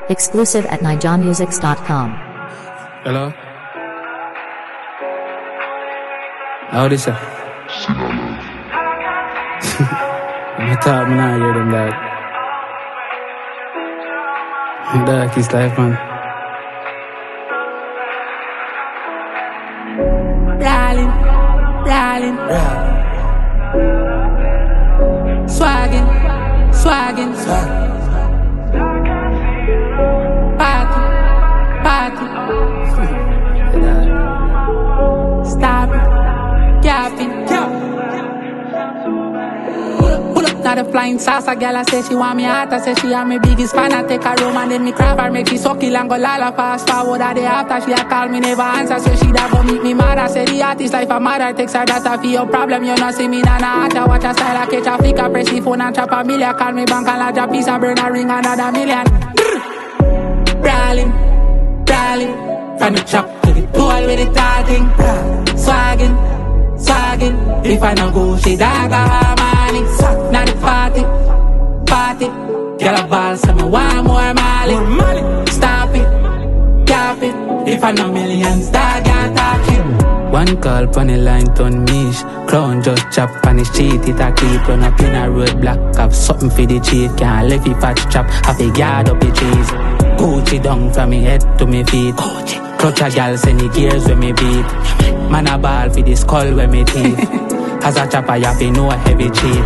Exclusive at nijonmusics.com. Hello? How this? I'm talking, man, I hear them dog. Dog, it's life, man. Rolling. Swaggin'. Party. Stop it. Capping. Pull up, not a flying saucer. Girl, I say she want me hot. I say she am my biggest fan. I take her home and then me crab her. Make she suck it and go lala fast forward. A day after she a call me never answer. So she da go meet me mad. I say the artist life a mother. Takes her data for your problem. You know see me nana. I watch her style. I catch a flick. I press the phone and chop a million. Call me bank and lodge a piece. I burn a ring another million. Brawling. From the chop to the pool with the talking. Swaggin'. If I no go, she dog a money. Now the party. Girl a ball, so me want more Mali. Stop it, cap it. If I no millions, dog a talking. One call pon the line turn mish. Clown just chop on the street. It a keep run up in a road block. Have something for the chief. Can't left it patch chop. Have a guard up the trees. Gucci down from me head to me feet. Clutch a gal send the gears when me beat. Man a ball for the skull when me teeth. As a chopper you have no heavy cheat.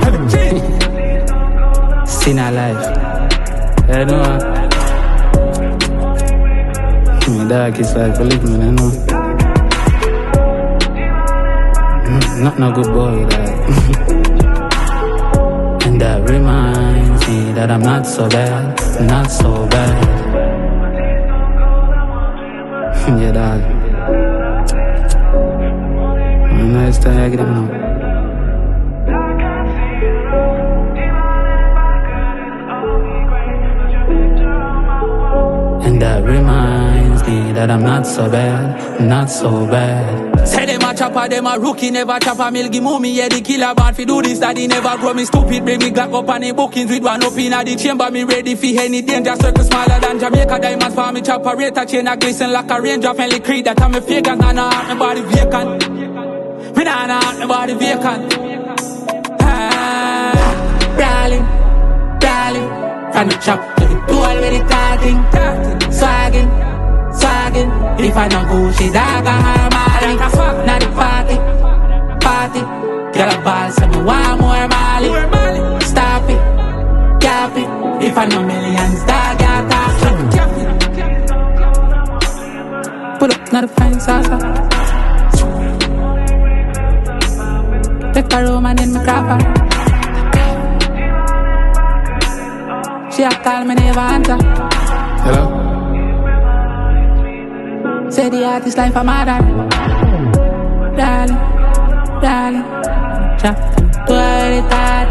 Sin a life. You know. My dog is like a little man, you know. Not no good boy, like. And that reminds me that I'm not so bad. Yeah, dog. Nice to get him now. And that reminds me that I'm not so bad. Say them a chopper, them a rookie, never chop a mill. Give me, yeah, the killer bad fi do this, that he never grow me stupid. Bring me Glock up on the bookings with one up in the chamber. Me ready fi any danger, circle smaller than Jamaica. Diamonds for me chopper, rate a chain a glisten like a range of Henley Creed. That I'm a fake, and I know my body vacant. Me nah know my body vacant. Brawling. From the chop to the pool with the talking. Swaggin'. If I no go, she dog a harmony. Now the party. Girl a ball, so me want more Mali. Stop it, cap it. If I no millions, dog a talking. Pull up, not a fine salsa. Take her home and then me crap her. She a call me never answer. Hello? Say the artist life a mother. Darling. Chop to the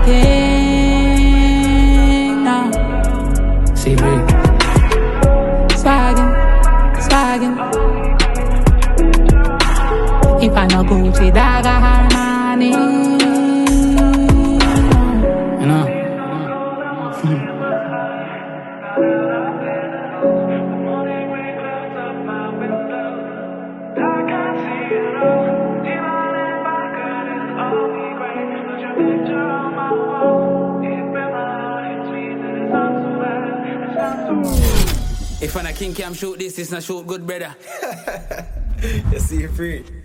talking now. See, break. Swaggin'. If I no go, she dog a harmony. You know? If I'm a king cam shoot this, it's not shoot good, brother. You see, free.